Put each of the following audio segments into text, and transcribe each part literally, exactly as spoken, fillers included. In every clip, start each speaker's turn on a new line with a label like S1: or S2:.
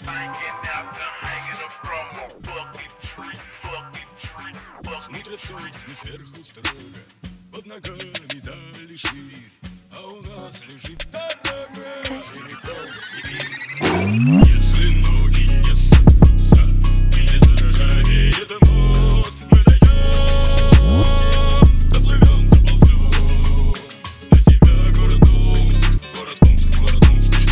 S1: Смотрят сосны сверху строго, под ногами дали ширь, а у нас лежит дорога прямиком в Сибирь. Если ноги не садятся и не заражает мозг, мы дойдем, доплывем, доползем до тебя, город Омск, город Омск, город Омск.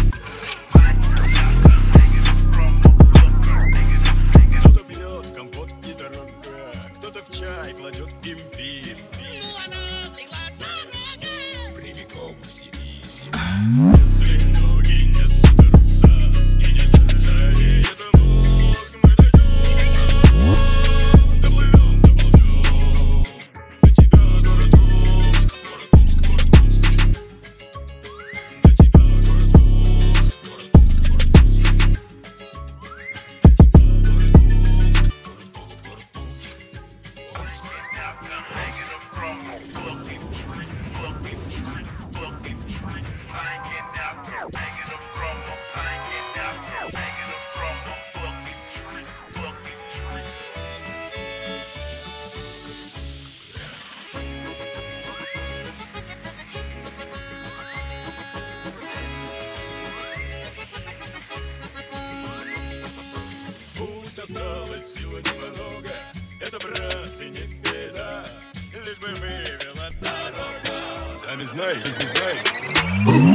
S1: Кто-то пьет компот и дорога, кто-то в чай кладет имбирь.
S2: Ну она легла дорога
S1: Прямиком в Сибирь, Сибирь. Если ноги не сдерутся и не заражает мозг, мы дойдем, доплывем, доползем до тебя, город Омск, город Омск, город Омск. До тебя, город Омск, город Омск, город Омск. До тебя, город Омск, город Омск, город Омск. Пусть осталось всего немного, это брас и не беда, лишь бы вывела дорога. Сами знаете, не знаете.